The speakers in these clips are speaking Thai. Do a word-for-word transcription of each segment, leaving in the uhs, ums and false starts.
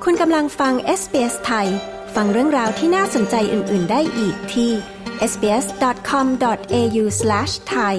คุณกำลังฟัง เอส บี เอส ไทยฟังเรื่องราวที่น่าสนใจอื่นๆได้อีกที่ เอส บี เอส ดอท คอม ดอท เอ ยู สแลช ไทย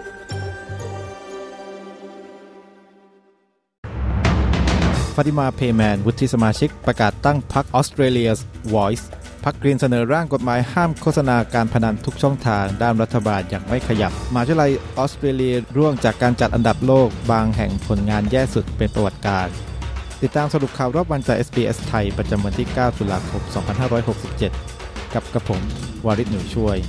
ฟาติมา เพย์แมน วุฒิสมาชิกประกาศตั้งพรรค Australia's Voice พรรคกรีนเสนอร่างกฎหมายห้ามโฆษณาการพนันทุกช่องทางด้านรัฐบาลอย่างไม่ขยับมหาวิทยาลัยออสเตรเลียร่วงจากการจัดอันดับโลกบางแห่งผลงานแย่สุดเป็นประวัติการติดตามสรุปข่าวรอบวันจาก เอส บี เอส ไทยประจำวันที่เก้าตุลาคมสองพันห้าร้อยหกสิบเจ็ดกับกระผมวาริศหนูช่วย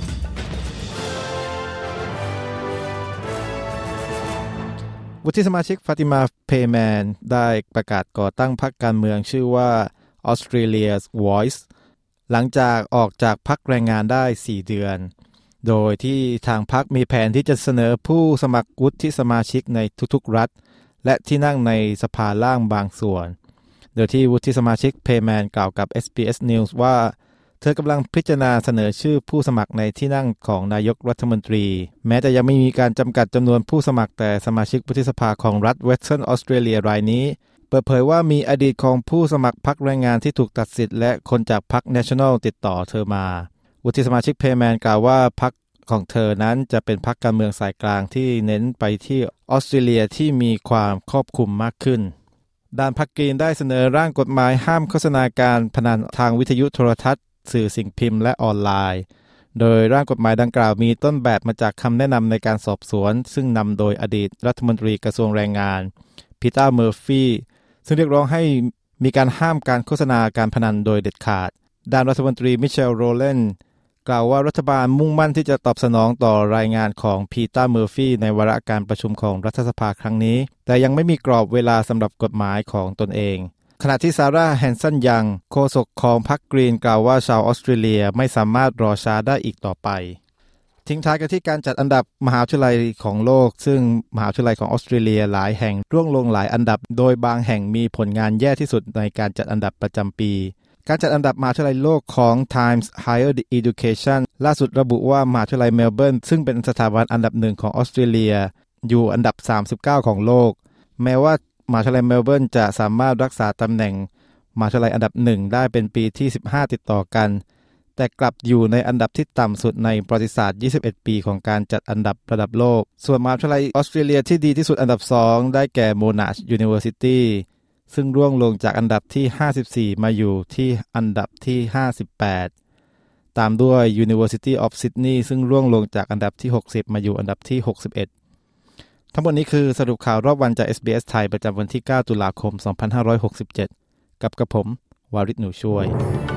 วุฒิสมาชิกฟาติมา เพย์แมนได้ประกาศก่อตั้งพรรคการเมืองชื่อว่า Australia's Voice หลังจากออกจากพรรคแรงงานได้สี่เดือนโดยที่ทางพรรคมีแผนที่จะเสนอผู้สมัครวุฒิสมาชิกในทุกๆรัฐและที่นั่งในสภาล่างบางส่วนโดยที่วุฒิสมาชิก เพย์แมน กล่าวกับ เอส บี เอส News ว่าเธอกำลังพิจารณาเสนอชื่อผู้สมัครในที่นั่งของนายกรัฐมนตรีแม้จะยังไม่มีการจำกัดจำนวนผู้สมัครแต่สมาชิกวุฒิสภาของรัฐ Western Australia รายนี้เปิดเผยว่ามีอดีตของผู้สมัครพรรคแรงงานที่ถูกตัดสิทธิ์และคนจากพรรค National ติดต่อเธอมาวุฒิสมาชิก เพย์แมน กล่าวว่าพรรคของเธอนั้นจะเป็นพรรคการเมืองสายกลางที่เน้นไปที่ออสเตรเลียที่มีความครอบคลุมมากขึ้นด้านพรรคกรีนได้เสนอร่างกฎหมายห้ามโฆษณาการพนันทางวิทยุโทรทัศน์สื่อสิ่งพิมพ์และออนไลน์โดยร่างกฎหมายดังกล่าวมีต้นแบบมาจากคำแนะนำในการสอบสวนซึ่งนำโดยอดีตรัฐมนตรีกระทรวงแรงงานพีเตอร์เมอร์ฟีซึ่งเรียกร้องให้มีการห้ามการโฆษณาการพนันโดยเด็ดขาดด้านรัฐมนตรีมิเชลโรเลนกล่าวว่ารัฐบาลมุ่งมั่นที่จะตอบสนองต่อรายงานของพีเตอร์เมอร์ฟีในวาระการประชุมของรัฐสภาครั้งนี้แต่ยังไม่มีกรอบเวลาสำหรับกฎหมายของตนเองขณะที่ซาร่าแฮนสันยังโฆษกของพรรคกรีนกล่าวว่าชาวออสเตรเลียไม่สามารถรอช้าได้อีกต่อไปทิ้งท้ายกันที่การจัดอันดับมหาวิทยาลัยของโลกซึ่งมหาวิทยาลัยของออสเตรเลียหลายแห่งร่วงลงหลายอันดับโดยบางแห่งมีผลงานแย่ที่สุดในการจัดอันดับประจำปีการจัดอันดับมหาวิทยาลัยโลกของ Times Higher Education ล่าสุดระบุว่ามหาวิทยาลัยเมลเบิร์นซึ่งเป็นสถาบันอันดับหนึ่งของออสเตรเลียอยู่อันดับสามสิบเก้าของโลกแม้ว่ามหาวิทยาลัยเมลเบิร์นจะสามารถรักษาตำแหน่งมหาวิทยาลัยอันดับหนึ่งได้เป็นปีที่สิบห้าติดต่อกันแต่กลับอยู่ในอันดับที่ต่ำสุดในประวัติศาสตร์ยี่สิบเอ็ดปีของการจัดอันดับระดับโลกส่วนมหาวิทยาลัยออสเตรเลียที่ดีที่สุดอันดับสองได้แก่ Monash University ซึ่งร่วงลงจากอันดับที่ห้าสิบสี่มาอยู่ที่อันดับที่ห้าสิบแปดตามด้วย University of Sydney ซึ่งร่วงลงจากอันดับที่หกสิบมาอยู่อันดับที่หกสิบเอ็ดทั้งหมดนี้คือสรุปข่าวรอบวันจาก เอส บี เอส ไทยประจำวันที่เก้าตุลาคมสองพันห้าร้อยหกสิบเจ็ดกับกระผมวาริศหนูช่วย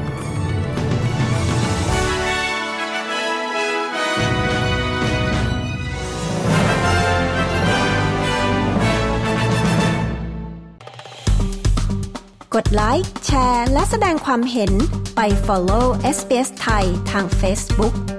กดไลค์แชร์และแสดงความเห็นไป follow เอส บี เอส ไทยทาง Facebook